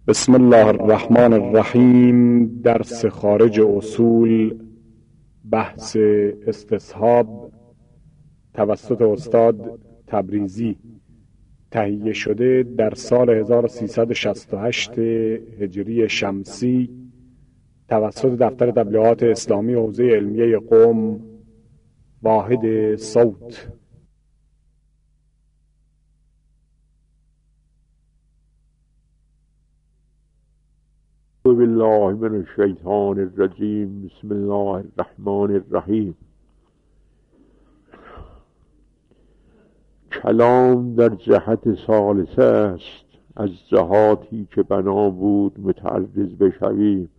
بسم الله الرحمن الرحیم. درس خارج اصول، بحث استصحاب توسط استاد تبریزی، تهیه شده در سال 1368 هجری شمسی توسط دفتر تبلیغات اسلامی حوزه علمیه قم، واحد صوت. بالله من الشیطان الرجیم. بسم الله الرحمن الرحیم. کلام در جهت ثالثه است از جهاتی که بنا بود متعرض بشویم.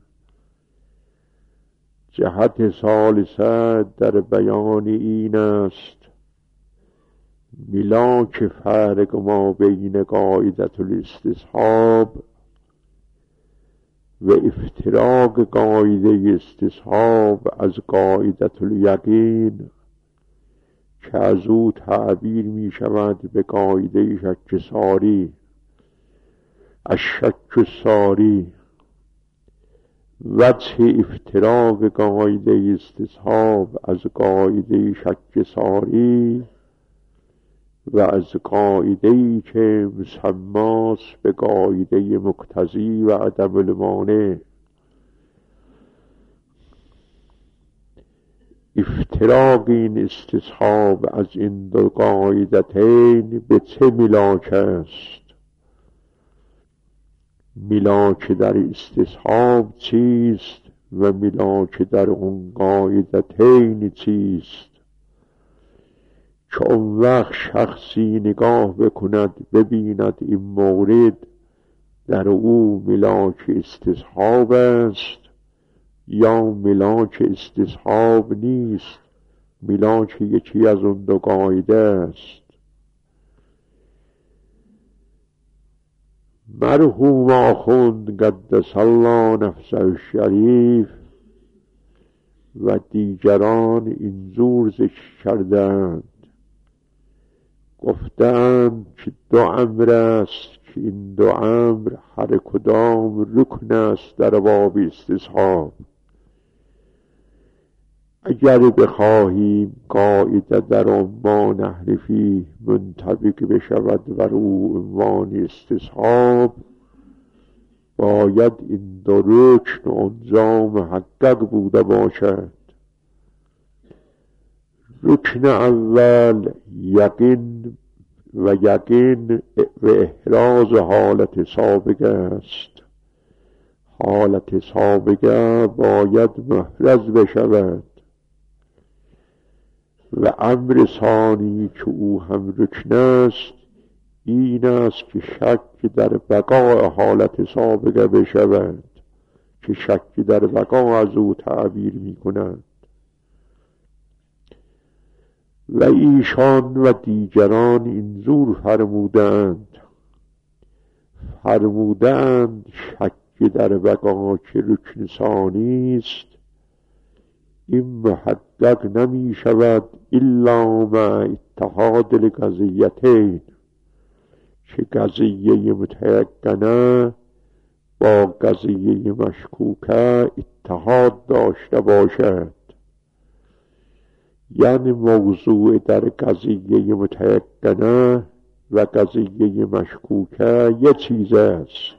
جهت ثالثه در بیان این است ملاک فرق ما بین قاعدة الاستصحاب و افتراق قاعده استصحاب از قاعدة الیقین که از او تعبیر می شود به قاعده شک ساری، الشک ساری. وجه افتراق قاعده استصحاب از قاعده شک ساری و از قاعده‌ای که مسماست به قاعده مقتضی و عدم المانع. افتراق این استصحاب از این دو قاعدتین به چه ملاک است؟ ملاک در استصحاب چیست و ملاک در اون قاعدتین چیست؟ که اون وقت شخصی نگاه بکند ببیند این مورد در او ملاک استصحاب است یا ملاک استصحاب نیست، ملاک یکی از اون دو قاعده است. مرحوم آخوند قدس الله نفسه الشریف و دیگران اینجور ذکر کردند، گفتند که دو امر است که این دو امر هر کدام رکن است در باب استصحاب. اگر بخواهیم قاعده در ما نحرفی منطبق بشود بر او عنوان استصحاب، باید این دو رکن اونجا محقق بوده باشد. رکن اول یقین و یقین و احراز حالت سابقه است. حالت سابقه باید محرز بشود. و امر ثانی که او هم رکن است این است که شک در بقای حالت سابقه بشود، که شک در بقا از او تعبیر می کند. و ایشان و دیگران اینجور فرمودند شک در بقا که رکن ثانی است، این محقق نمی شود الا مع اتحاد القضیتین، که قضیه متیقنه با قضیه مشکوکه اتحاد داشته باشد. یعنی موضوع در قضیه متیقنه و قضیه مشکوکه یک چیز است،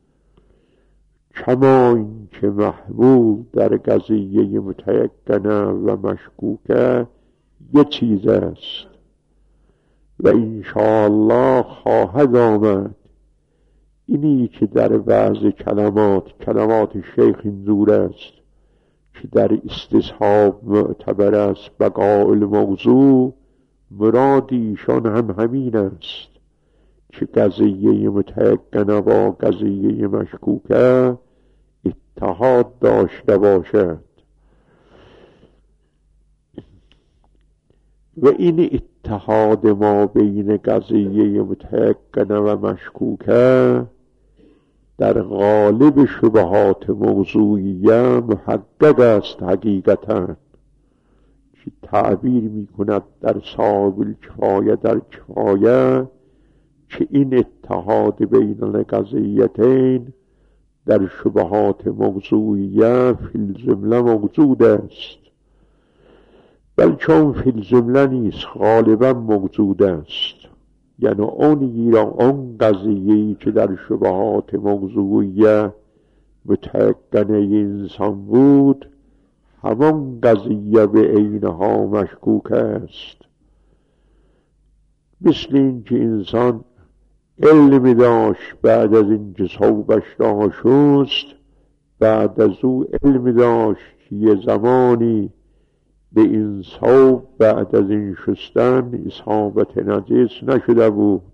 کما این که محمول در قضیه متیقنه و مشکوکه یک چیز است. و انشاءالله خواهد آمد اینی که در بعض کلمات شیخ اینجور است که در استصحاب معتبر است بقاء الموضوع، مراد ایشان هم همین است که قضیه متیقنه با قضیه مشکوکه اتحاد داشته باشد. و این اتحاد ما بین قضیه متیقنه و مشکوکه در غالب شبهات موضوعیه محقق است حقیقتاً، که تعبیر می کند در صاحب الکفایه در کفایه که این اتحاد بین القضیتین در شبهات موضوعیه فی الجمله موجود است، بل چون فی الجمله نیست غالبا موجود است. یعنی اون قضیه‌ای که در شبهات موضوعیه متیقنه انسان بود، همان قضیه به عینها مشکوک است. مثل این که انسان علمی داشت بعد از اینکه ثوبش را شست، بعد از او علمی داشت که یه زمانی به این ثوب بعد از این شستن اصابت نجس نشده بود،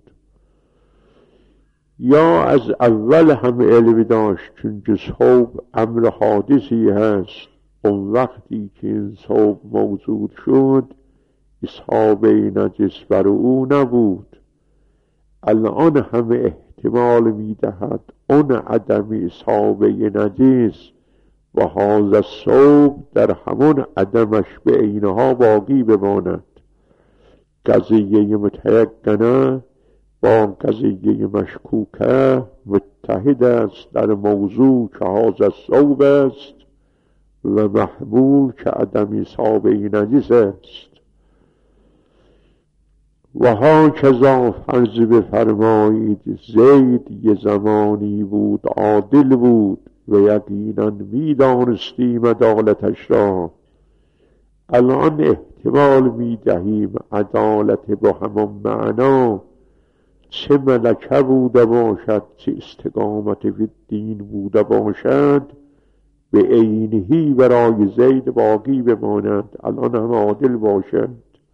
یا از اول هم علمی داشت چون که ثوب امر حادثی هست، اون وقتی که این ثوب موجود شد اصابه نجس بر او نبود. الان همه احتمال میدهد اون عدم اصابه نجس و هذا الثوب در همون عدمش به عینها باقی بماند. قضیه متیقنه با قضیه مشکوکه متحد است در موضوع که هذا الثوب است و محمول که عدم اصابه نجس است. و هاکذا فرض بفرمایید زید یه زمانی بود عادل بود و یقینا میدانستیم عدالتش را. الان احتمال میدهیم عدالت با همان معنا چه ملکه بوده باشد چه استقامت فی الدین بوده باشد به عینهی برای زید باقی بماند، الان هم عادل باشد.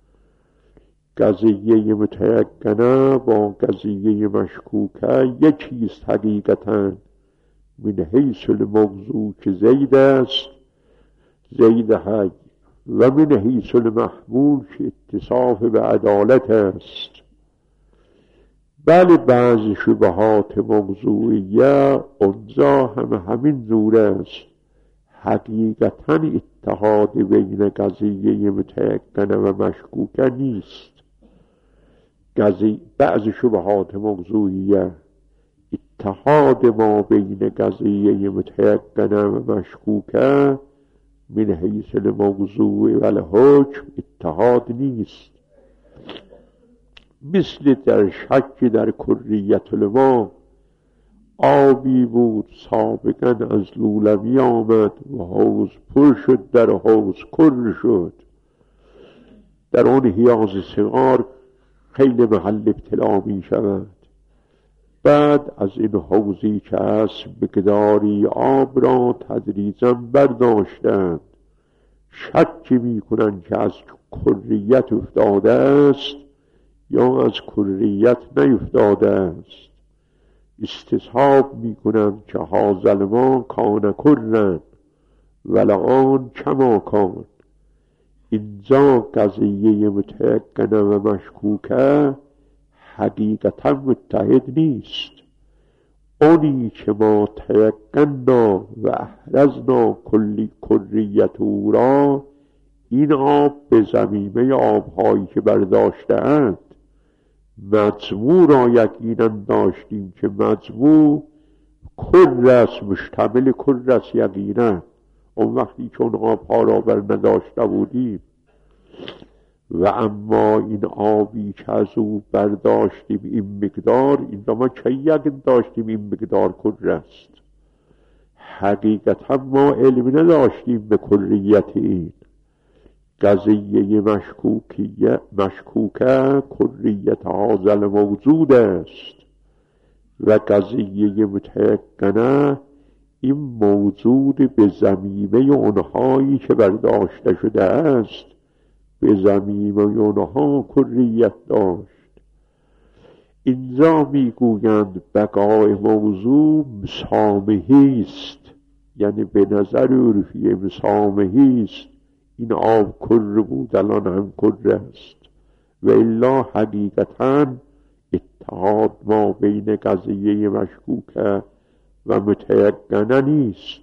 قضیه متیقنه با قضیه مشکوکه یکیست حقیقتاً، من حیث الموضوع که زید است، زید حی، و من حیث المحمول که اتصاف به عدالت است. بله بعض شبهات موضوعیه اونجا همین جور است، حقیقتاً اتحاد بین قضیه متیقنه و مشکوکه نیست. بعض شبهات موضوعیه اتحاد ما بین قضیه متیقنه و مشکوکه من حیث الموضوع و الحکم اتحاد نیست. مثل در شک در کریت الماء، آبی بود سابقا از لولمی آمد و حوض پر شد، در حوض کر شد، در آن حیاض صغار خیلی محل ابتلا می شود. بعد از این حوضی که است مقداری آب را تدریجا برداشتند، شک می کنند که از کریت افتاده است یا از کریت نیفتاده است. استصحاب می کنند که هذا الماء کان کرن والآن کما کان. اینجا قضیه متیقنه و مشکوکه حقیقتا متحد نیست. اونی که ما تیقنا و احرزنا کلی کریت او را، این آب به ضمیمه آبهایی که برداشته اند. مجموع را یقینا داشتیم که مجموع کر است، مشتمل کر است یقینا. اون وقتی که اون آبها را بر نداشته بودیم، و اما این آبی که از او برداشتیم این مقدار، این ما چه یقین داشتیم این مقدار کر است؟ حقیقتا ما علم نداشتیم به کریت این. قضیه مشکوکه کریت هذا موجود است و قضیه متیقنه این موجود به ضمیمه اونهایی که برداشته شده است، به ضمیمه اونها کریت داشت. اینجا میگویند بقای موضوع مسامحی است، یعنی به نظر عرفی مسامحی است. این آب کر بود الان هم کر است، و الا حقیقتا اتحاد ما بین قضیه مشکوکه و متیقنه نیست.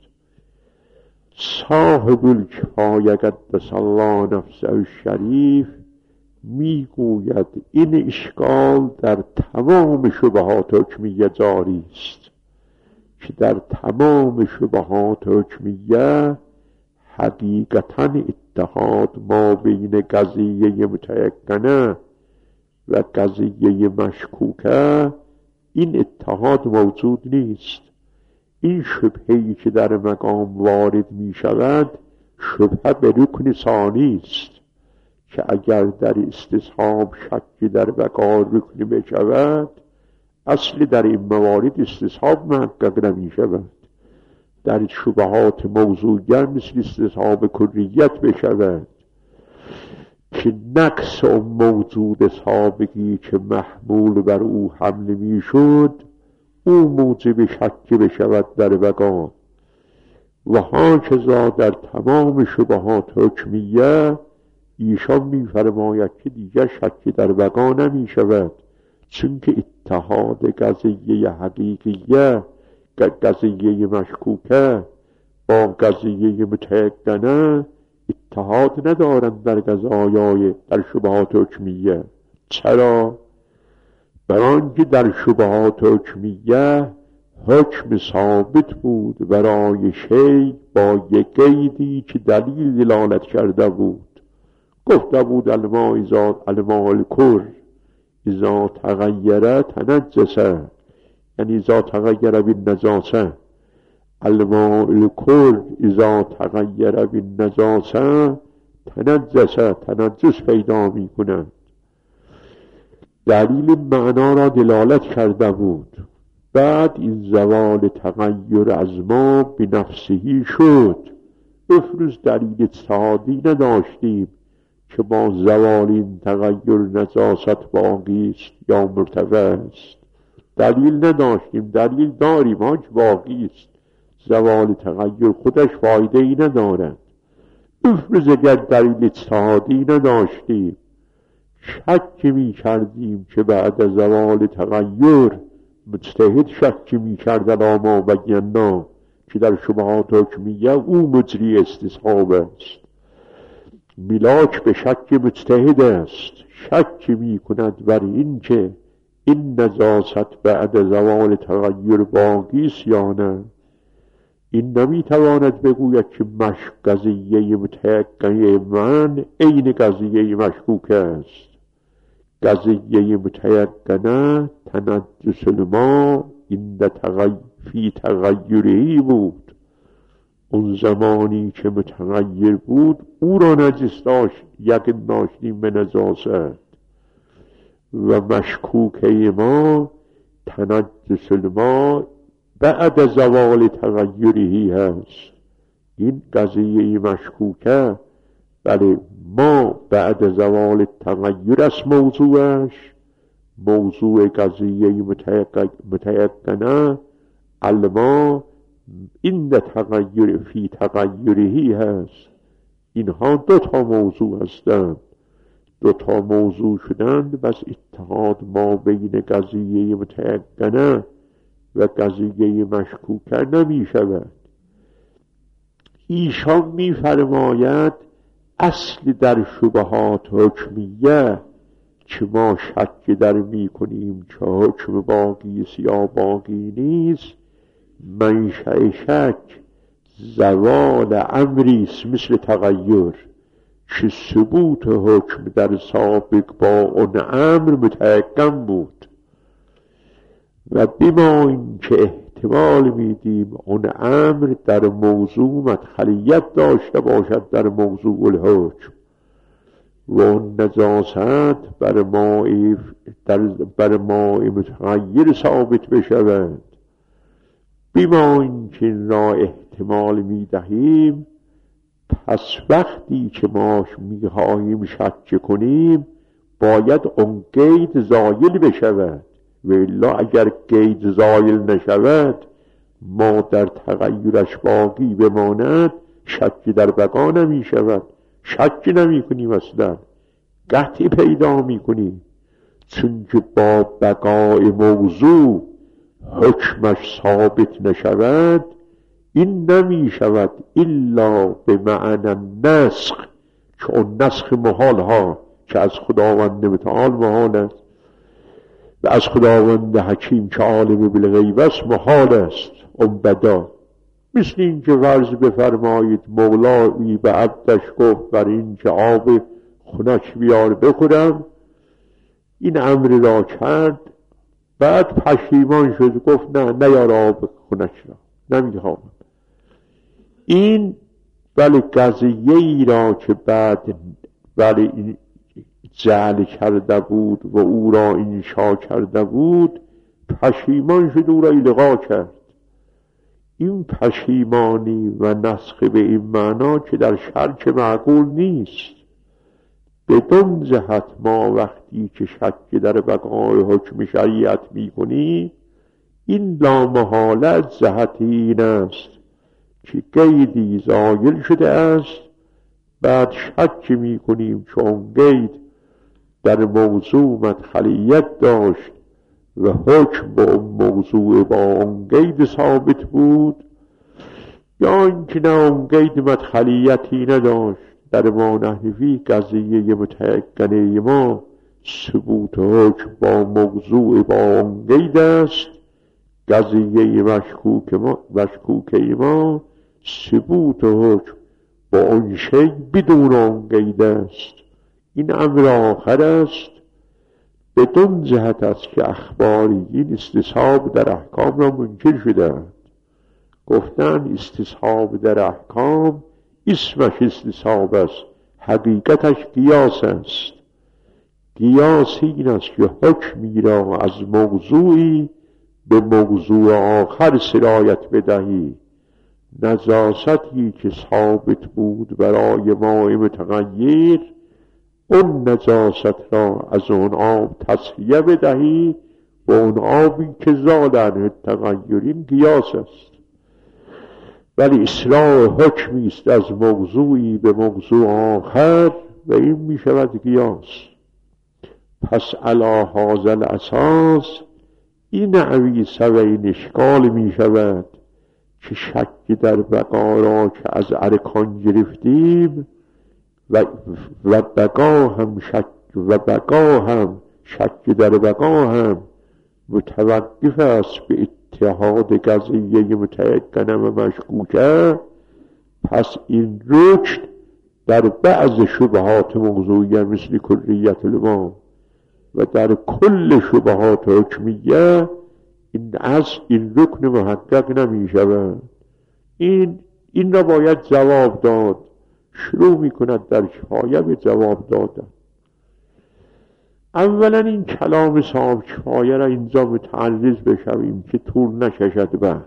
صاحب الکفایه قدس الله نفسه الشریف میگوید این اشکال در تمام شبهات حکمیه جاری است که در تمام شبهات حکمیه حقیقتاً اتحاد ما بین قضیه متیقنه و قضیه مشکوکه، این اتحاد موجود نیست. این شبهه‌ای که در مقام وارد می شود شبهه به رکن ثانی است که اگر در استصحاب شکی در بقا رکن بشود، اصل در این موارد استصحاب محقق نمی شود. در شبهات موضوعیه مثل استصحاب کلیت بشود که نقص اون موجود سابقی که محمول بر او حمل می شد او موجب شک بشود در بقا. و هاکذا در تمام شبهات حکمیه ایشان می فرماید که دیگر شک در بقا نمی شود، چون که اتحاد قضیه حقیقیه قضیه مشکوکه با قضیه متیقنه اتحاد ندارند در قضایای در شبهات حکمیه. چرا؟ برآنکه در شبهات حکمیه حکم ثابت بود برای شیء با یک قیدی که دلیل دلالت کرده بود. گفته بود الماء الکر اذا تغیر تنجسه، یعنی اذا تغیر بالنجاسه. الماء الکر اذا تغیر بالنجاسه تنجسه، تنجس پیدا می کند. دلیل معنا را دلالت کرده بود. بعد این زوال تغییر از ما به نفسهی شد. افروز دلیل اجتهادی نداشتیم که با زوال این تغییر نجاست باقی است یا مرتفع است. دلیل نداشتیم، دلیل داریم که باقی است. زوال تغییر خودش فایده ای ندارد. افروز اگر دلیل اجتهادی نداشتیم، شک می کردیم که بعد از زوال تغییر مجتهد شک می کرد اما بینا که در شبهات حکمیه او مجری استصحاب است. ملاک به شک مجتهد است، شک می کند بر این که این نجاست بعد زوال تغییر باقی است یا نه. این نمی تواند بگوید که قضیه متیقنه من عین قضیه مشکوک است. قضیه متیقنه تنجس الماء فی تغییری بود. اون زمانی که متغیر بود او را نجس داشت، یقین داشتیم به نجاست. و مشکوکه ما تنجس الماء بعد زوال تغییری هست. این قضیه مشکوکه، بله ما بعد زوال تغییر است موضوعش. موضوع قضیه متیقنه الماء این تغییر فی تغییری هست. اینها دو تا موضوع هستند، دو تا موضوع شدند. بس اتحاد ما بین قضیه متیقنه و قضیه مشکوکه نمی شود. ایشان می فرماید اصل در شبهات حکمیه که ما شک در می کنیم که حکم باقی است یا باقی نیست، منشأ شک زوال امری است مثل تغییر که ثبوت حکم در سابق با اون امر متیقن بود. و بما این که احتمال میدیم اون امر در موضوع مدخلیت داشته باشد در موضوع الحکم و اون نجاست بر ماء متغیر ثابت بشود. بما این که این را احتمال میدهیم، پس وقتی که ما میخواهیم شک کنیم باید اون قید زایل بشود، و الا اگر قید زایل نشود ما در تغییرش باقی بماند شکی در بقا نمی شود. شکی نمی کنیم، اصلا قطعی پیدا می کنیم، چون که با بقای موضوع حکمش ثابت نشود این نمی شود الا به معنی نسخ، که اون نسخ محال ها که از خداوند متعال محال است و از خداوند حکیم که عالم بالغیب است محال است. عبدا. مثل این که فرض بفرمایید مولایی به عبدش گفت بر این که آب خنک بیار بخورم، این امر را کرد، بعد پشیمان شد گفت نه نیار آب خنک را، نمیخوام. این بله قضیه ای را که بعد بله این جعل کرده بود و او را انشا کرده بود، پشیمان شد، او را الغا کرد. این پشیمانی و نسخ به این معنا که در شرک معقول نیست. بدون جهت ما وقتی که شک در بقای حکم شریعت می کنیم، این لامحاله جهت این است که قیدی زایل شده است، بعد شک می کنیم چون قید در موضوع مدخلیت داشت و حکم با موضوع با اون قید ثابت بود، یا اینکه نه اون قید مدخلیتی نداشت. در ما نحوی قضیه متیقنه ما ثبوت حکم با موضوع با اون قید است، قضیه مشکوکه ما ثبوت حکم با اون شی بدون اون قید است. این امر آخر است. بدون جهت است که اخباریین استصحاب در احکام را منکر شدند. گفتن استصحاب در احکام اسمش استصحاب است، حقیقتش قیاس است. قیاس این است که حکمی را از موضوعی به موضوع آخر سرایت بدهی. نجاستی که ثابت بود برای ماء متغیر، اون نجاست را از اون آب تصفیه بدهی و اون آبی که زاد عنه التغیرین قیاس است. ولی اصلاح حکمی است از موضوعی به موضوع آخر و این می شود قیاس. پس علی هذا الاساس این عویسه و این اشکال می شود که شک در بقا را که از ارکان گرفتیم و بقا هم شک در بقا هم متوقف است به اتحاد قضیه متیقنه و مشکوکه. پس این رکن در بعض شبهات موضوعیه مثل کلیت الماء و در کل شبهات حکمیه این رکن محقق نمی شود. این را باید جواب داد. شروع می کند در کفایه به جواب دادن. اولا این کلام صاحب کفایه را اینجا متعرض بشویم که طول نکشد. بعد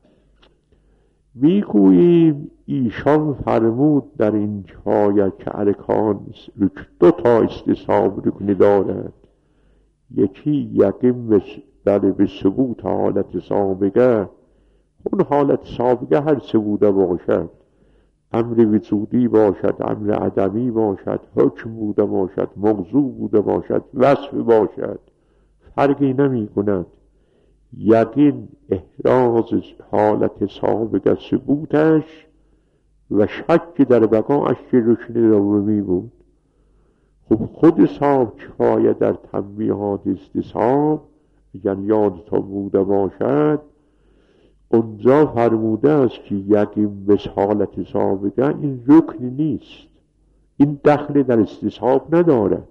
میگوییم ایشان فرمود در این کفایه که ارکان دو تا استصحاب رکنی دارد. یکی یقین به ثبوت حالت سابقه، اون حالت سابقه هر چه بوده باشد، امر وجودی باشد، امر عدمی باشد، حکم بوده باشد، موضوع بوده باشد، وصف باشد، فرقی نمی کند. یقین احراز حالت سابقه ثبوتش و شک در بقاش که رکن دومی بود. خب خود صاحب کفایه در تنبیهات استصحاب اگر یادتان بوده باشد اونجا فرموده است که یقین به حالت سابقه این رکن نیست، این دخل در استصحاب ندارد.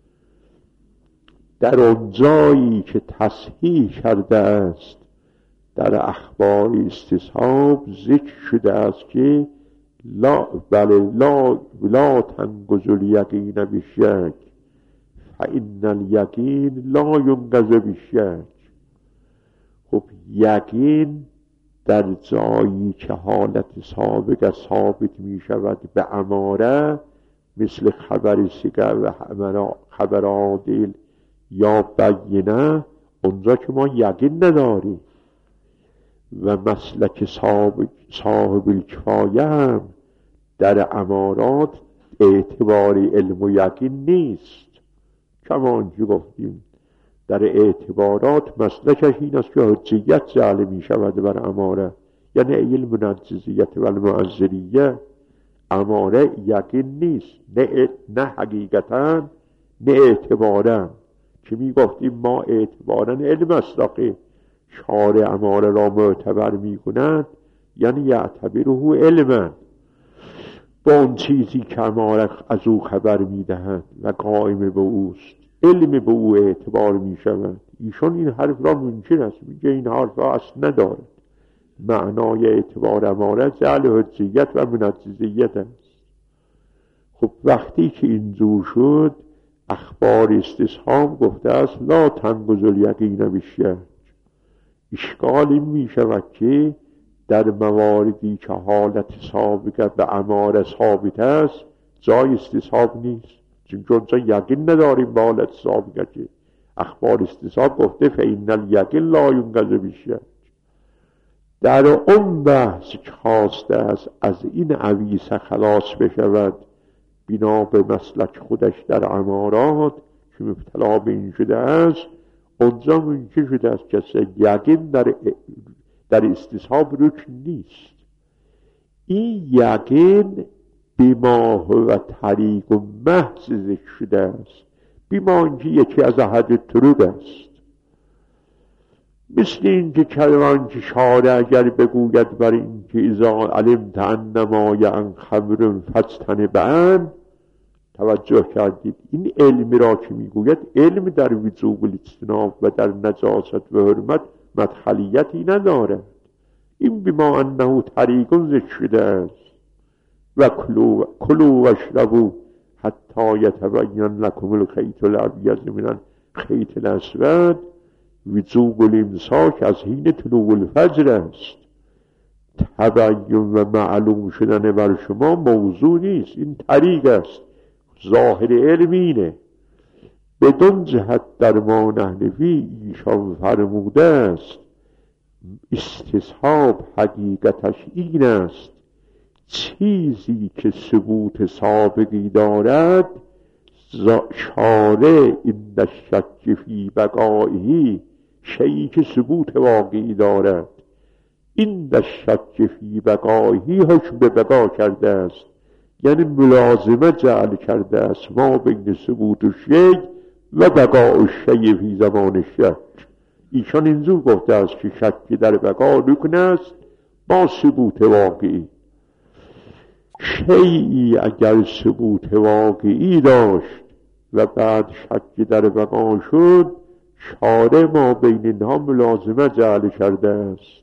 در اونجایی که تصحیح کرده است در اخبار استصحاب ذکر شده است که لا تنقض الیقین بالشک فإن الیقین لا ینقض بالشک. خب یقین در جایی که حالت سابقه ثابت می شود به اماره مثل خبر سیگه و خبر عادل یا بینه، اونجا که ما یقین نداریم. و مسلک صاحب الکفایه هم در امارات اعتبار علم و یقین نیست. کما که گفتیم در اعتبارات مسلکش این است که حجیت جعل می شود بر اماره، یعنی علم نجزیت و المعذریه. اماره یقین نیست، نه حقیقتا نه اعتبارا. که می گفتیم ما اعتبارا علم است، شارع اماره را معتبر می کند یعنی یعتبره علما، با اون چیزی که اماره از او خبر می دهد و قائم به اوست، علم به او اعتبار می شود. ایشان این حرف را منکر است، میگه این حرف را اصل ندارد. معنای اعتبار اماره جعل حجیت و منجزیت است. خب وقتی که اینجور شد، اخبار استصحاب گفته است لا تنقض الیقین بالشک. اشکال این می شود که در مواردی که حالت سابقه به اماره ثابت است جای استصحاب نیست، چون اونجا یقین نداریم به حالت سابقه که اخبار استصحاب گفته فإن الیقین لا ینقض بالشک. در اون بحث که خواسته است از این عویصه خلاص بشود بنا به مسلک خودش در امارات که مبتلا به این شده است، اونجا منکر شده است که یقین در استصحاب رکن نیست. این یقین بما هو طریق و محض ذکر شده است، بما اینکه یکی از احد طرق است. مثل اینکه کلمان که شارع اگر بگوید بر اینکه اذا علمت انما یعن خمر فاجتنبه، توجه کردید این علمی را که میگوید علم در وجوب الاجتناب و در نجاست و حرمت مدخلیتی ندارد. این بما انه طریق ذکر شده است. و کلوا و اشربوا حتی یتبین لکم الخیط الابیض من الخیط الاسود. وجوب الامساک از حین طلوع الفجر است. تبین و معلوم شدن بر شما موضوع نیست، این طریق است. ظاهر علم اینه. بدون جهت در ما نحنفی ایشان فرموده است استصحاب حقیقتش این است چیزی که ثبوت سابقی دارد شارع این شک فی بقائه، شیئی که ثبوت واقعی دارد این شک فی بقائه حکم به بقا کرده است، یعنی ملازمه جعل کرده است ما بین ثبوت الشیء و بقاء الشیء فی زمان الشک. ایشان اینجور گفته است که شک در بقا رکن است با ثبوت واقعی. شیئی اگر ثبوت واقعی داشت و بعد شک در بقا شد، شارع ما بین اینها ملازمه جعل کرده است.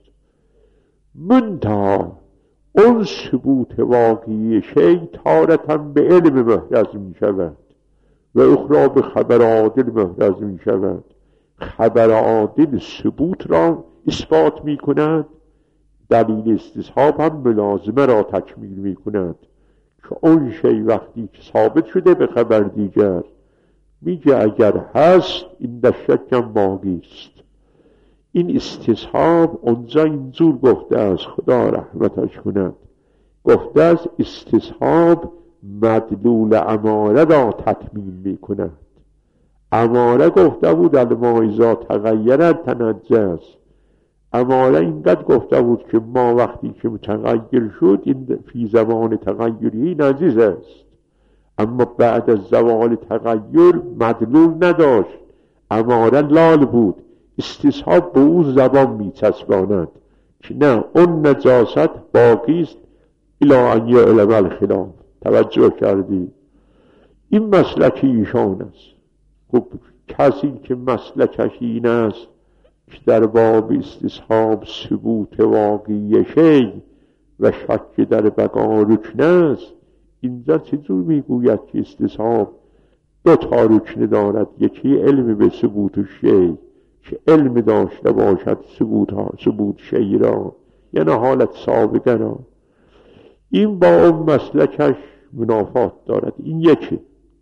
منتها اون ثبوت واقعی شیء تارتاً به علم محرز می شود و اخرى به خبر عادل محرز می شود. خبر عادل ثبوت را اثبات می کند، دلیل استصحاب هم ملازمه را تکمیل می کند که اون شیء وقتی که ثابت شده به خبر دیگر میگه اگر هست این در شک هم باقی است. این استصحاب اونجا اینجور گفته است، خدا رحمتش کند، گفته است استصحاب مدلول اماره را تطمیل می کند. اماره گفته بود الماء تغیرت تنجس، اماره اینقدر گفته بود که ما وقتی که متغیر شد این فی زمان تغییری نجس است، اما بعد از زوال تغییر مدلول نداشت، اماره لال بود. استصحاب به او زبان می چسباند که نه اون نجاست باقی است الی ان یعلم الخلاف. توجه کردی؟ این مسلک ایشان است. خب کسی که مسلکش این است که در باب استصحاب ثبوت واقعی شیء و شک در بقا رکن است، اینجا چجور میگوید که استصحاب دو تا رکن دارد؟ یکی علم به ثبوت شیء که علم داشته باشد ثبوت شیء را، یعنی حالت سابقه را. این با اون مسلکش منافات دارد. این یکی.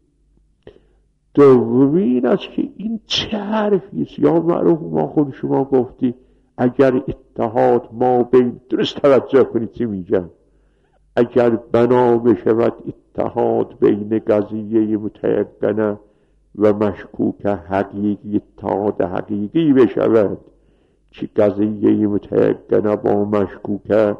دومین است که این چه حرفی است؟ یا مرحوم خود شما گفتی اگر اتحاد ما بین، درست توجه کنید چی میگم، اگر بنا بشود اتحاد بین قضیه متیقنه و مشکوک حقیقی، اتحاد حقیقی بشود که قضیه متیقنه با مشکوک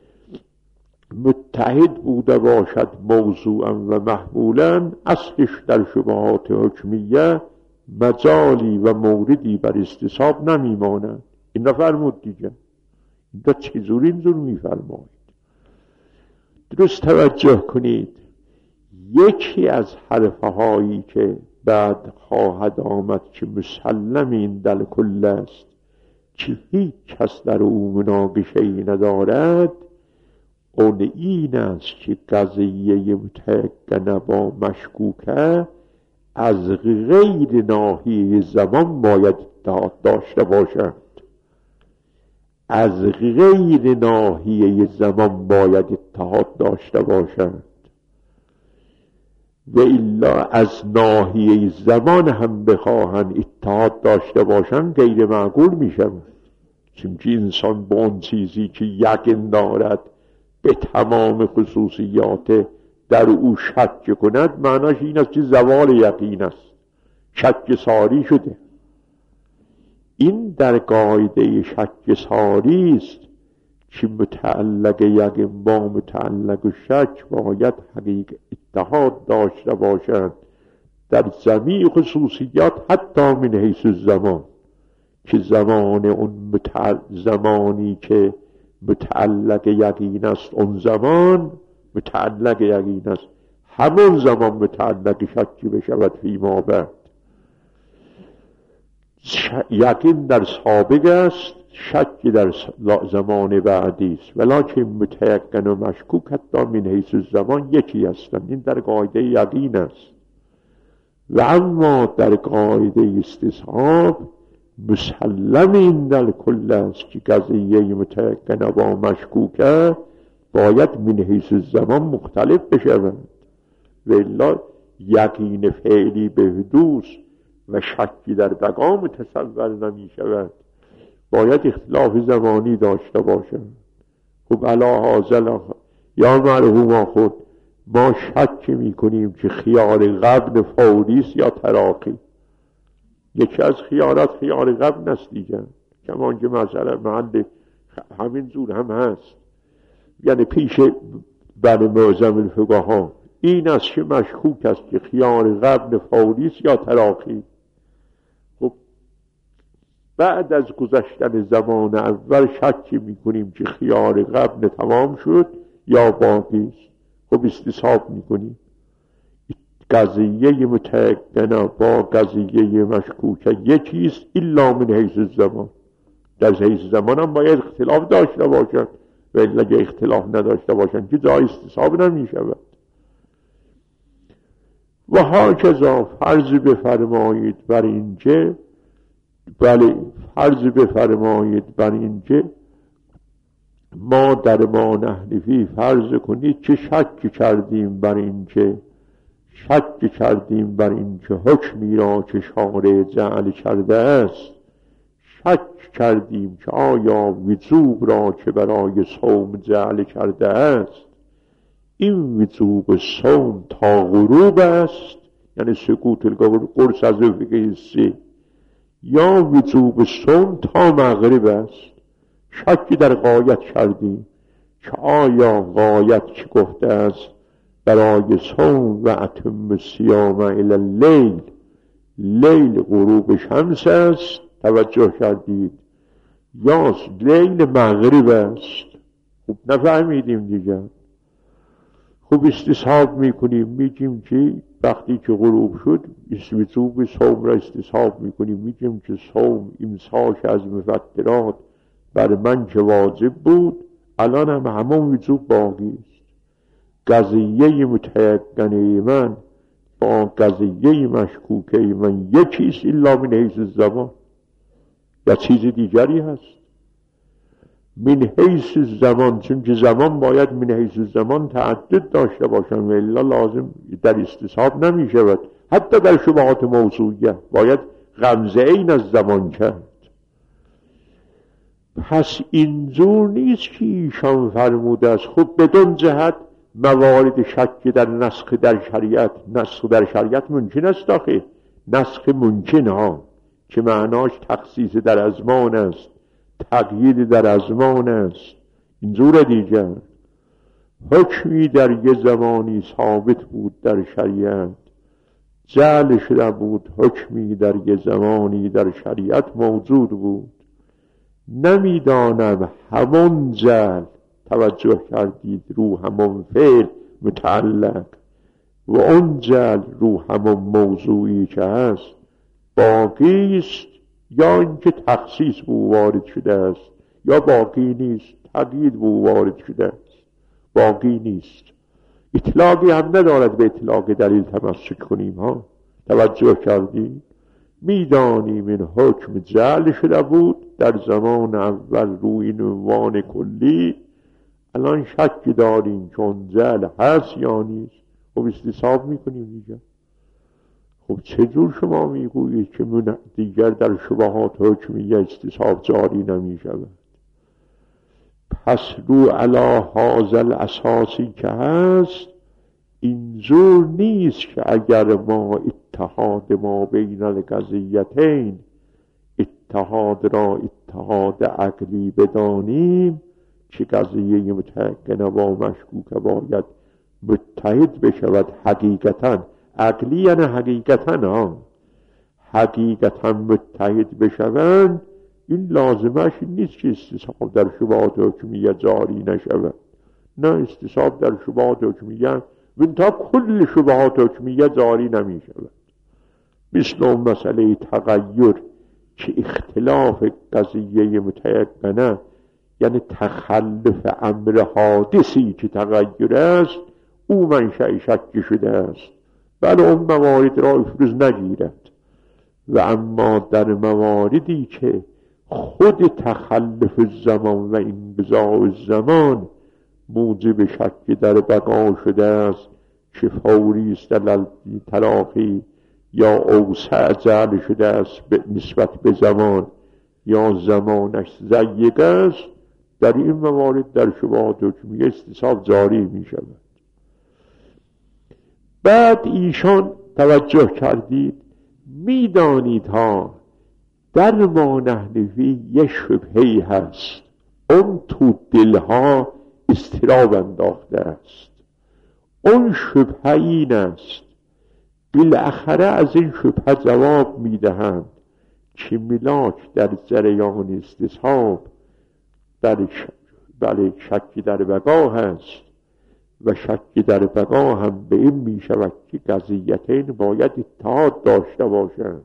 متحد بوده باشد موضوعا و محمولا، اصلش در شبهات حکمیه مجالی و موردی بر استصحاب نمیماند. این نفرمود دیگه. اینجا چجور اینجور میفرماید؟ درست توجه کنید. یکی از حرفه هایی که بعد خواهد آمد که مسلم این در کل است که هیچ کس در او مناقشه‌ای ندارد، اون این است که قضیه متیقنه با مشکوکه از غیر ناحیه زمان باید اتحاد داشته باشند. از غیر ناحیه زمان باید اتحاد داشته باشند و الا از ناحیه زمان هم بخواهند اتحاد داشته باشند غیر معقول می شود. چونکه انسان با اون چیزی که یقین دارد به تمام خصوصیات در او شک کند، معناش این است که زوال یقین است، شک ساری شده. این در قاعده شک ساری است که متعلق یقین با متعلق شک باید حقیقت اتحاد داشته باشند در جمیع خصوصیات، حتی من حیث الزمان، که زمان اون زمانی که متعلق یقین است، اون زمان متعلق یقین است، همون زمان متعلق شکی بشود فیما بعد. یقین در سابق است، شک در زمان بعدی است، ولکن متیقن و مشکوک حتی من حیث الزمان یکی هستند. این در قاعده یقین است. و اما در قاعده استصحاب مسلم این در کل است که قضیه متیقن با مشکوکه باید من حیث الزمان مختلف بشوند و الا یقین فعلی به حدوث و شکی در بقا متصور نمی شود، باید اختلاف زمانی داشته باشند. خب علا حاضر یا مرحوم خود ما شک می کنیم که خیار قبل فوری است یا تراخی. یکی از خیارات خیار قبل است دیگه، کمان که مسئله محل همین زور هم هست. یعنی پیش بر معظم الفقها این است که مشکوک است که خیار قبل فوری است یا تراخی. خب بعد از گذشتن زمان اول شک میکنیم که خیار قبل تمام شد یا باقی است. خب استصحاب میکنیم قضیه متیقنه با قضیه مشکوکه یکیست الا من حیث الزمان. در حیث زمان هم باید اختلاف داشته باشند و اگه اختلاف نداشته باشند که جای استصحاب نمی شود. و هاکذا فرض بفرمایید بر اینجا، بله فرض بفرمایید بر اینجا ما در ما نحنفی فرض کنید که شک کردیم بر اینجا، شک کردیم بر اینکه حکمی را که شارع جعل کرده است، شک کردیم که آیا وجوب را که برای صوم جعل کرده است این وجوب صوم تا غروب است، یعنی سکوت القرص از فقه سه، یا وجوب صوم تا مغرب است. شک در غایت کردیم که آیا غایت که گفته است برای صوم و اتم الصیام الی اللیل، لیل غروب شمس است، توجه کردید، یا لیل مغرب است. خوب نفهمیدیم دیگه. خوب استصحاب میکنیم، میگیم که وقتی که غروب شد وجوب صوم را استصحاب میکنیم، میگیم که صوم امساک از مفطرات بر من که واجب بود الان هم همون وجوب باقی است. قضیه متیقنه من با قضیه مشکوکه من یکیست الا من حیث الزمان، یا چیز دیگری هست. من حیث الزمان، چون که زمان باید من حیث الزمان تعدد داشته باشن و الا لازم در استصحاب نمی شود. حتی در شبهات موضوعیه باید غمزه این از زمان کرد. پس اینجور نیست که ایشان فرموده است. خب بدون جهت موارد شک در نسخ در شریعت، نسخ در شریعت ممکن است آخه، نسخ ممکن ها که معناش تخصیص در ازمان است، تقیید در ازمان است. اینجور دیگر حکمی در یه زمانی ثابت بود در شریعت، جعل شده بود، حکمی در یه زمانی در شریعت موجود بود، نمیدانم همون جل، توجه کردید، رو همون فعل متعلق و اون جل رو همون موضوعی که هست باقی است، یا اینکه تخصیص به او وارد شده است، یا باقی نیست تقیید به او وارد شده است، باقی نیست. اطلاقی هم ندارد به اطلاق دلیل تمسک کنیم ها. توجه کردیم؟ میدانیم این حکم جعل شده بود در زمان اول روی این عنوان کلی، الان شک داریم چون جعل هست یا نیست. خب استصحاب میکنیم دیگر. خب چجور شما میگویید که من دیگر در شبهات حکمیه استصحاب جاری نمیشود؟ پس رو علی هذا اساسی که هست اینجور نیست که اگر ما اتحاد ما بین القضیتین اتحاد را اتحاد عقلی بدانیم که قضیه متحقنه با مشکوک باید متحد بشود حقیقتا. عقلی یعنی حقیقتا حقیقتا متحد بشوند، این لازمش نیست که استصحاب در شبهات حکمیه جاری نشود. نه، استصحاب در شبهات حکمیه منتها کل شبهات حکمیه جاری نمی شود. مثل اون مسئله تغییر که اختلاف قضیه متیقنه یعنی تخلف امر حادثی که تغییر است او منشأ شک شده است، بله اون موارد را افروز نگیرد. و اما در مواردی که خود تخلف الزمان و انقضاء الزمان موجب شک در بقا شده است که فوری است در تلاقی، یا اوسع جعل شده است نسبت به زمان، یا زمانش ضیق است، در این موارد در شبهات حکمیه استصحاب جاری می شود. بعد ایشان توجه کردید میدانید ها در ما نحنفی یک شبهی هست، اون تو دلها اضطراب انداخته است. اون شبهه این است، بالاخره از این شبهه جواب میدهند که ملاک در جریان استصحاب بله شکی در بقا هست و شکی در بقا هم به این می شود که قضیتین باید اتحاد داشته باشند،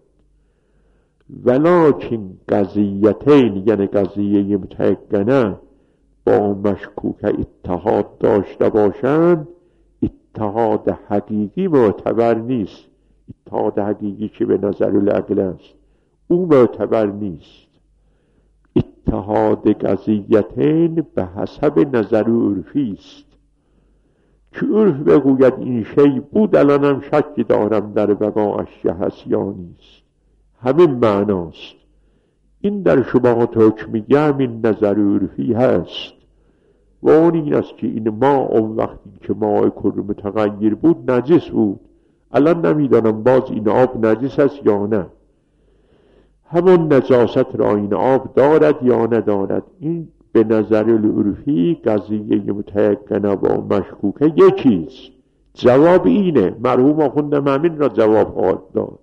ولکن قضیتین یعنی قضیه متیقنه با مشکوک اتحاد داشته باشند، اتحاد حقیقی معتبر نیست. اتحاد حقیقی که به نظر العقل است او معتبر نیست. اتحاد قضیتین به حسب نظر عرفی است که عرف بگوید این شی بود، الانم شک دارم در بقاش هست یا نیست. همین معناست. این در شبهات حکمیه همین نظر عرفی هست و اون این است که این ما اون وقتی که ماء کل متغیر بود نجس بود، الان نمیدانم باز این آب نجس است یا نه، همون نجاست را این آب دارد یا ندارد. این به نظر العرفی قضیه متیقنه با مشکوکه یکیست. جواب اینه، مرحوم آخوند مأمین را جواب خواهد داد.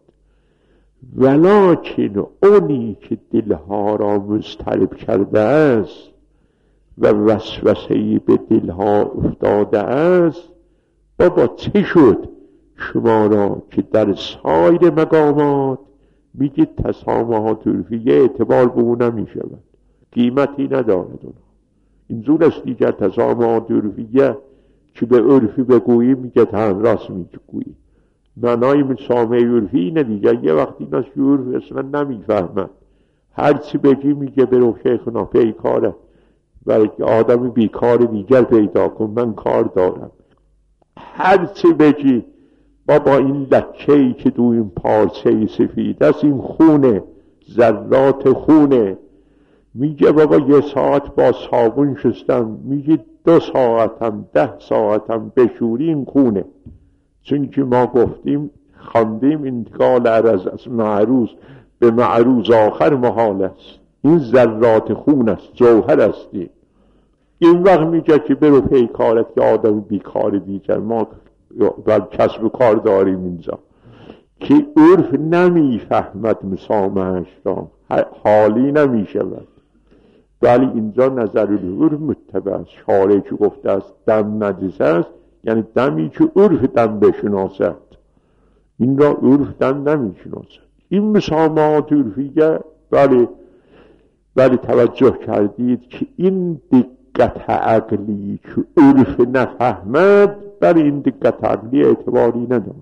ولکن اونی که دلها را مضطرب کرده است و وسوسه‌ای به دلها افتاده است، بابا چه شد شما را که در سایر مقامات میگید تسامحات عرفیه اعتبار به او نمی شود، قیمتی ندارد اونها. اینجور است دیگر تسامحات عرفیه که به عرفی بگویی میگه هم راست میگویی. معنای مسامحه عرفی اینه دیگر. یه وقتی این است که عرف اصلا نمیفهمد، هرچی بگی میگه برو شیخنا پیکاره برای آدم بیکار دیگر پیدا کن، من کار دارم. هرچی بگی بابا این لکه‌ای که دو این پارچه سفید است این خونه، ذرات خونه. میگه بابا یه ساعت با صابون شستم، میگه 2 ساعتم 10 ساعتم بشوری این خونه. چون که ما گفتیم خواندیم انتقال عرض از معروض به معروض آخر محال است. این ذرات خون است، جوهر استی. این وقت میگه که برو پیکارت که آدم بیکار دیگر، ما کسب و کار داریم اینجا. که عرف نمیفهمد مسامحش را، حالی نمیشود. ولی اینجا نظر العرف متبع است. شارع که گفته است دم نجس است، یعنی دمی که عرف دم بشناسد، این را عرف دم نمیشناسد. این مسامحات عرفیه. ولی توجه کردید که این دقت عقلی که عرف نفهمد، برای این دقت عقلی اعتباری ندارد.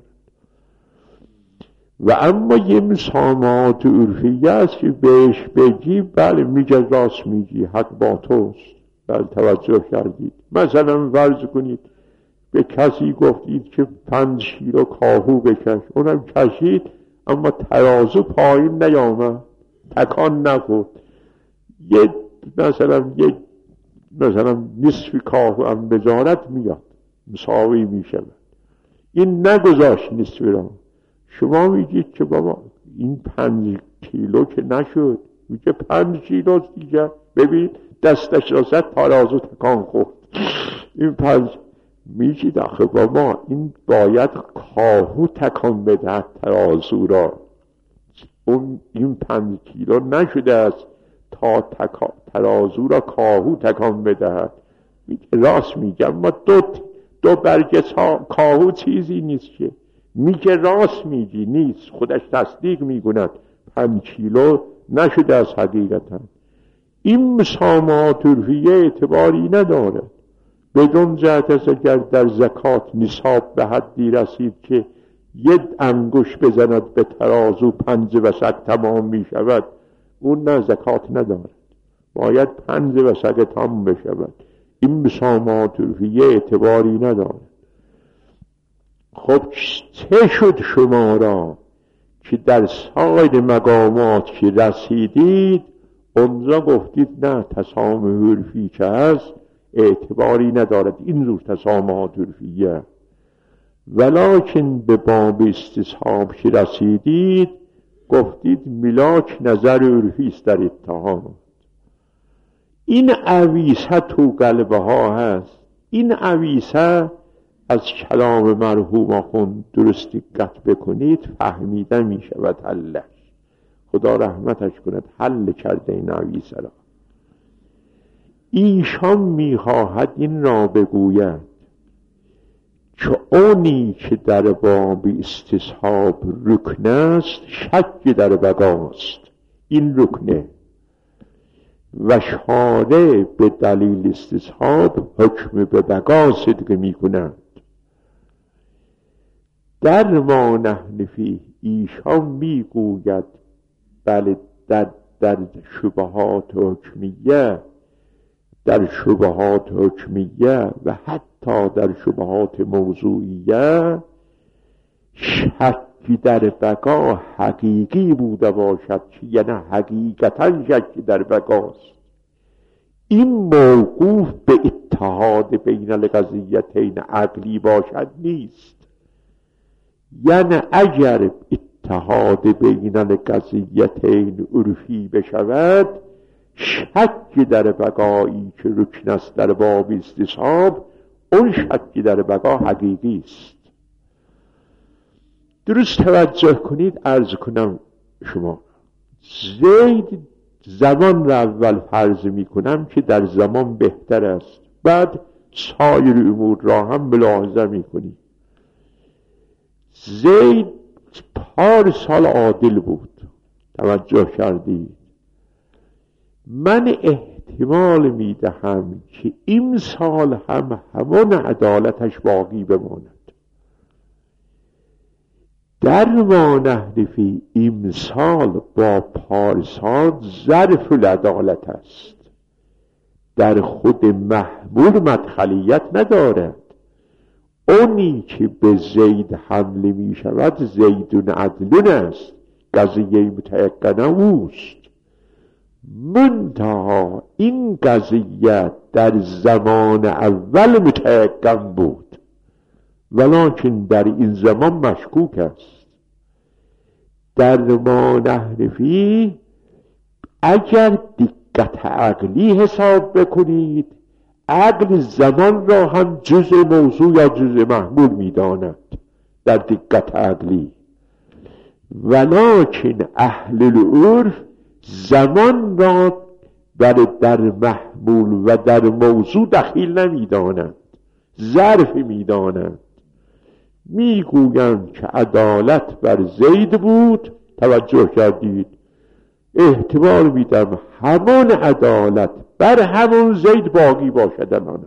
و اما یه مسامحات عرفیه است که بهش بگی بله میگه راست میگی، حق با توست. بله توجه کردید. مثلا فرض کنید به کسی گفتید که 5 کیلو کاهو بکش، اونم کشید اما ترازو پایین نیامد، تکان نخورد. مثلا نصف کاهو هم بذارد میاد، مساوی میشه. این نگذاشت نصف را. شما میگید که بابا این 5 کیلو که نشد، میگه 5 کیلو دیگه. ببین دستش را زد، ترازو تکان خورد. این 5 میگید آخه بابا این باید کاهو تکان بده ترازو را، این 5 کیلو نشده است تا ترازو را کاهو تکان بدهد. راست میگم، ما دو برگ کاهو چیزی نیست که. میگه راست میگی، نیست. خودش تصدیق میگوند 5 کیلو نشده از حقیقتا. این مسامحات عرفیه اعتباری نداره. بدون جهت است اگر در زکات نصاب به حدی رسید که 1 انگشت بزند به ترازو 5 وسق تمام میشود، اون نه زکات ندارد، باید 5 وسق تمام بشود. این مسامحات عرفیه اعتباری ندارد. خب چه شد شما را که در سایر مقامات که رسیدید اونجا گفتید نه تسامح عرفی که هست اعتباری ندارد، این جور تسامحات عرفیه. ولکن به باب استصحاب که رسیدید گفتید ملاک نظر عرفی است در اتهام. این عویسه تو قلبه ها هست. این عویسه از کلام مرحوم آخوند درست دقت بکنید فهمیده می شود حلش. خدا رحمتش کند، حل کرده این عویسه را. ایشان می خواهد این را بگوید که اونی که در باب استصحاب رکن است شک در بقاست. این رکنه و شارع به دلیل استصحاب حکم به بقا صدق می کند. در ما نحن فیه ایشان می گوید بله در شبهات حکمیه، در شبهات حکمیه و حتی در شبهات موضوعیه شک در بقا حقیقی بوده باشد، یعنی حقیقتا شک در بقاست. این موقوف به اتحاد بین القضیتین عقلی باشد نیست. یعنی اگر اتحاد بین القضیتین عرفی بشود، شک در بقایی که رکن است در باب استصحاب، اون شک در بقا حقیقی است. درست توجه کنید. عرض کنم شما زید زمان را اول فرض می کنم که در زمان بهتر است، بعد سایر امور را هم ملاحظه می کنید. زید پارسال عادل بود، توجه کردید. من احتمال می دهم که این سال هم همان عدالتش باقی بماند. در ما نحن فی امسال با پارسال ظرف العدالت است، در خود محمول مدخلیت ندارد. اونی که به زید حمله می شود زیدون عدلون است، قضیه متیقنه اوست. منتها این قضیه در زمان اول متیقن بود، ولکن در این زمان مشکوک است. در ما نحن فیه اگر دقت عقلی حساب بکنید، عقل زمان را هم جزء موضوع یا جزء محمول می‌داند در دقت عقلی، ولکن اهل العرف زمان را در محمول و در موضوع دخیل نمیدانند، ظرف میدانند. میگویند که عدالت بر زید بود، توجه کردید، احتمال میدم همان عدالت بر همون زید باقی باشد الان،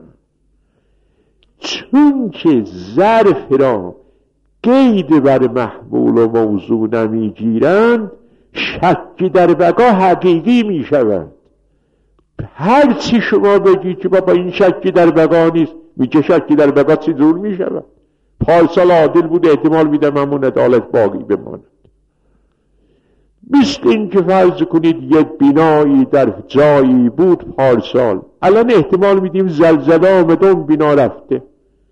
چون که ظرف را قید بر محمول و موضوع نمیگیرند، شکی در بقا حقیقی میشود. هر چی شما بگید که بابا این شکی در بقا نیست، میگه شکی در بقا چی دور میشود؟ پارسال عادل بود، احتمال میدم همون عدالت باقی بماند. مثل این که فرض کنید یه بینایی در جایی بود پارسال، الان احتمال میدیم زلزله آمده اون بنا رفته،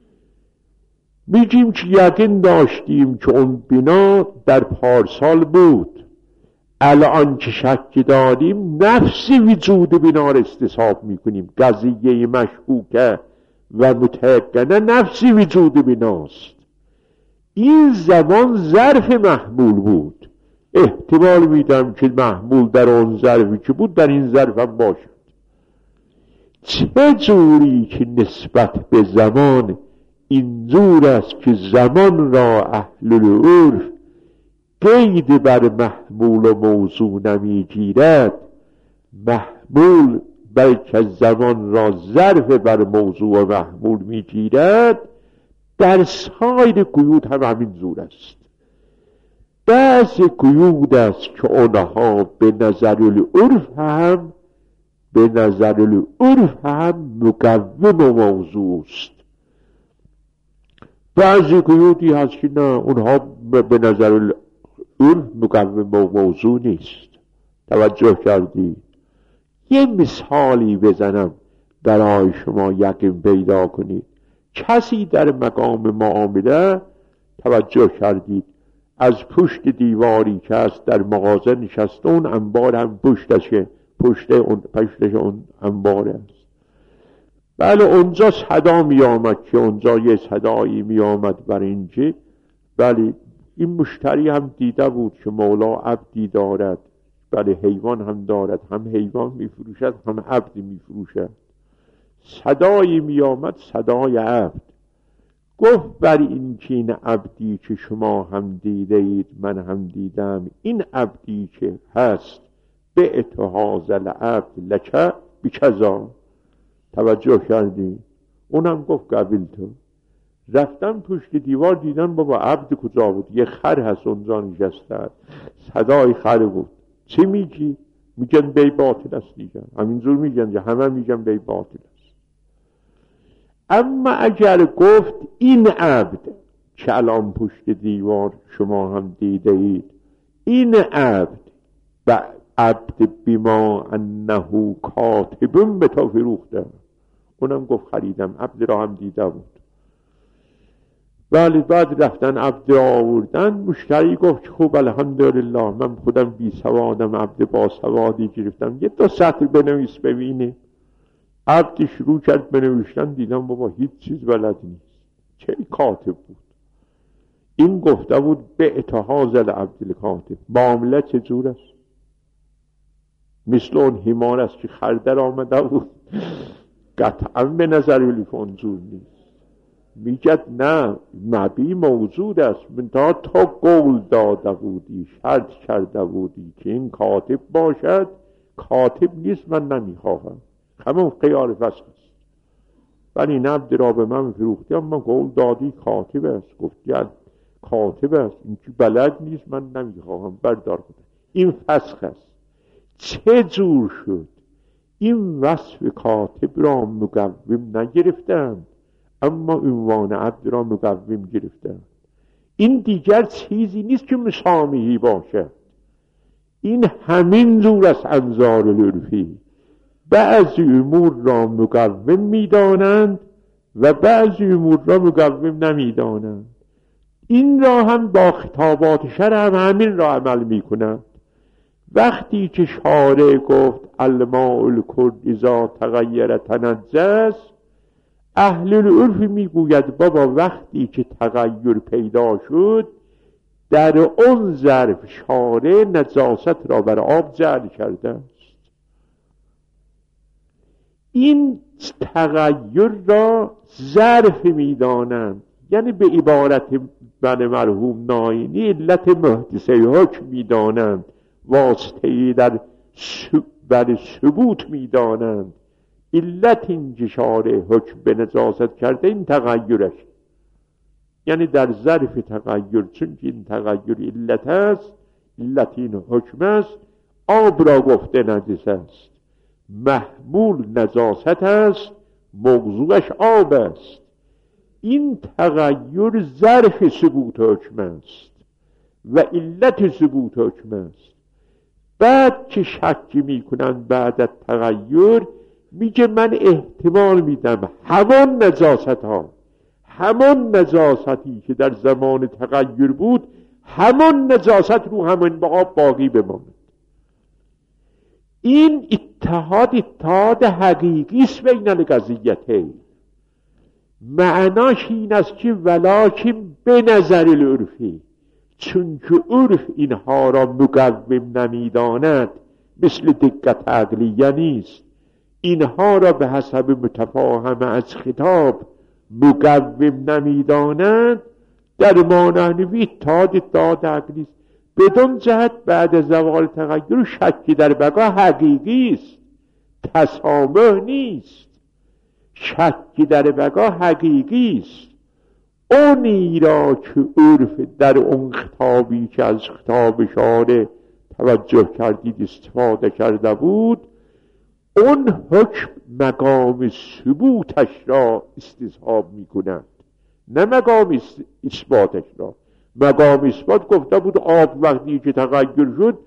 میگیم که یقین داشتیم که اون بنا در پارسال بود، الان که شک داریم نفس وجود بنا را استصحاب میکنیم. قضیه مشکوکه و متيقنه نفس وجود بناست. این زمان ظرف محمول بود، احتمال میدم که محمول در اون ظرفی که بود در این ظرف هم باشد. چه جوری که نسبت به زمان اینجور است که زمان را اهل العرف قید بر محمول و موضوع نمیگیرد، محمول بلکه زمان را ظرف بر موضوع و محمول میگیرد، در سایر قیود هم همین جور است. بعضی قیود است که اونها به نظر العرف هم مقوم و موضوع است. بعضی قیودی هست که نه، اونها به نظر العرف مقوم و موضوع نیست. توجه کردی؟ یه مثالی بزنم برای شما یقین پیدا کنید. کسی در مقام معامله، توجه کردید، از پشت دیواری که است در مغازه نشسته، اون انبار هم پشتش اون انبار است. بله اونجا صدا می آمد که اونجا یه صدایی می آمد بر اینجا. بله این مشتری هم دیده بود که مولا عبدی دارد، بله حیوان هم دارد، هم حیوان می فروشد هم عبدی می فروشد. صدایی می آمد، صدای عبد. گفت بر این که این عبدی که شما هم دیده اید من هم دیدم، این عبدی که هست به اتحاز العبد لکه بکذا. توجه کردی؟ اونم گفت قبیل تو. رفتم پشت دیوار دیدن بابا عبد کجا بود؟ یه خر هست اونجا نشسته، صدای خر بود. چی میگی؟ میگن بی باطل است دیگه. همینجور میگن، همه میگن بی باطل است. اما اگر گفت این عبد که الان پشت دیوار شما هم دیده اید، این عبد عبد بما انه کاتب به تو فروخته، اونم گفت خریدم، عبد را هم دیده بود. ولی بعد رفتن عبد را آوردن، مشتری گفت خوب الحمدلله من خودم بی سوادم، عبد با سوادی گرفتم، یه دو سطر بنویس ببینه. عبد شروع کرد بنوشتن، دیدم بابا هیچ چیز بلد نیست. چه کاتب بود؟ این گفته بود به اتحاز العبد الکاتب. معامله چجور است؟ مثل اون حمار است که خردر آمده بود، قطعا به نظر ولیف اونجور نیست. میگد نه، مبی موجود است، منتها تو قول داده بودی، شرط کرده بودی که این کاتب باشد، کاتب نیست، من نمیخواهم. همون خیار فسخ است. ولی این عبد را به من فروختی، اما قول دادی کاتب است. گفتی کاتب است، این که بلد نیست، من نمیخواهم، بردار کنم. این فسخ است. چه جور شد؟ این وصف کاتب را مقوم نگرفتند، اما عنوان عبد را مقوم گرفتند. این دیگر چیزی نیست که مسامحی باشد. این همین جور از انظار العرفی. بعضی امور را مقوم می‌دانند و بعضی امور را مقوم نمی‌دانند. این را هم با خطابات شرع هم همین را عمل می‌کنند. وقتی که شارع گفت الماء الکرد اذا تغیر تنجس، اهل العرف میگوید بابا وقتی که تغییر پیدا شد، در اون ظرف شارع نجاست را بر آب جعل کرده است. این تغییر را ظرف میدانند، یعنی به عبارت من مرحوم ناینی علت محدثه حکم میدانند، واسطه‌ای بر ثبوت میدانند. علت انتشار حکم به نجاست کرده این تغییرش، یعنی در ظرف تغییر، چون این تغییر علت است، علت این حکم است. آب را گفته نجس است، محمول نجاست است، موضوعش آب است. این تغییر ظرف ثبوت حکم است و علت ثبوت حکم است. بعد که شکی میکنن بعد از تغییر، میگه من احتمال میدم همان نجاستی که در زمان تغییر بود، همان نجاست رو همین آب باقی بماند. این اتحاد حقیقی است بین القضیتین. معناش این است که ولکن به نظر العرفی، چون که عرف اینها را مقوم نمیداند، مثل دقت عقلیه نیست، اینها را به حسب متفاهم از خطاب مقوم نمیداند، در مانعنوی اتحاد عقلی است. بدون جهت بعد از زوال تغییر شکی در بقا حقیقی است، تسامح نیست. شکی در بقا حقیقی است. اونی را که عرف در اون خطابی که از خطاب شارع توجه کردید استفاده کرده بود، اون حکم مقام ثبوتش را استصحاب میکنند، نه مقام اثباتش را. مقام اثبات گفته بود آب وقتی که تغییر شد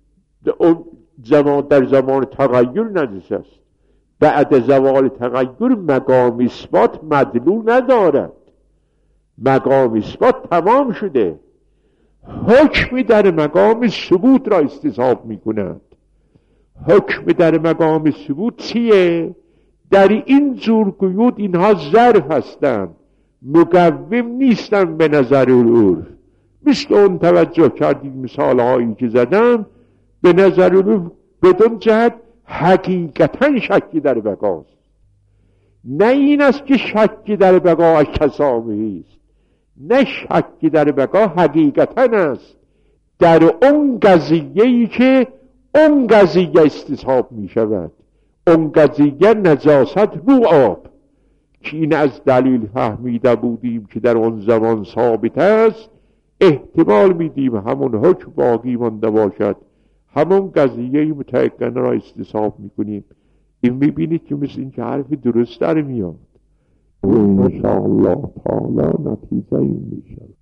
در زمان تغییر نجس است. بعد زوال تغییر مقام اثبات مدلول ندارد، مقام اثبات تمام شده. حکم در مقام ثبوت را استصحاب میکنند. حکم در مقام ثبوت چیه؟ در این جور قیود اینها ظرف هستند، مقوم نیستند به نظر العرف. مثل اون توجه کردید مثال هایی که زدم، به نظر العرف بدون جهت حقیقتا شکی در بقاست. نه این است که شکی در بقا تسامحی است، نه شکی در بقا حقیقتا است در اون قضیه‌ای که اون قضیه استصحاب می شود. اون قضیه نجاست رو آب، که این از دلیل فهمیده بودیم که در اون زمان ثابت است، احتمال میدیم همون حکم باقی مانده باشد، همون قضیه متعینه را استصحاب میکنیم. این میبینید که مثل این که حرف درست در میاد. انشاءالله تعالی نتیجه این میشد.